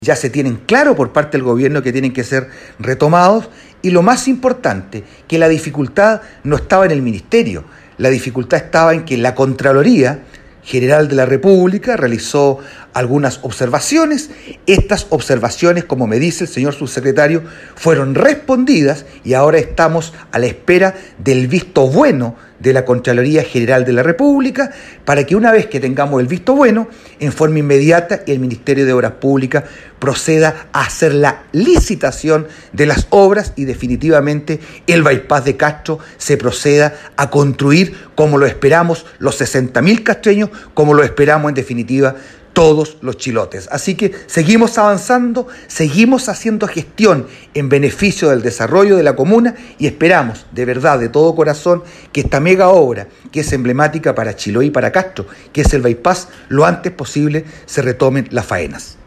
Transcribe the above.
ya se tienen claro por parte del gobierno que tienen que ser retomados, y lo más importante, que la dificultad no estaba en el ministerio, la dificultad estaba en que la Contraloría General de la República realizó algunas observaciones. Estas observaciones, como me dice el señor subsecretario, fueron respondidas y ahora estamos a la espera del visto bueno de la Contraloría General de la República, para que una vez que tengamos el visto bueno, en forma inmediata el Ministerio de Obras Públicas proceda a hacer la licitación de las obras y definitivamente el bypass de Castro se proceda a construir como lo esperamos los 60.000 castreños, como lo esperamos en definitiva todos los chilotes. Así que seguimos avanzando, seguimos haciendo gestión en beneficio del desarrollo de la comuna y esperamos de verdad, de todo corazón, que esta mega obra, que es emblemática para Chiloé y para Castro, que es el bypass, lo antes posible se retomen las faenas.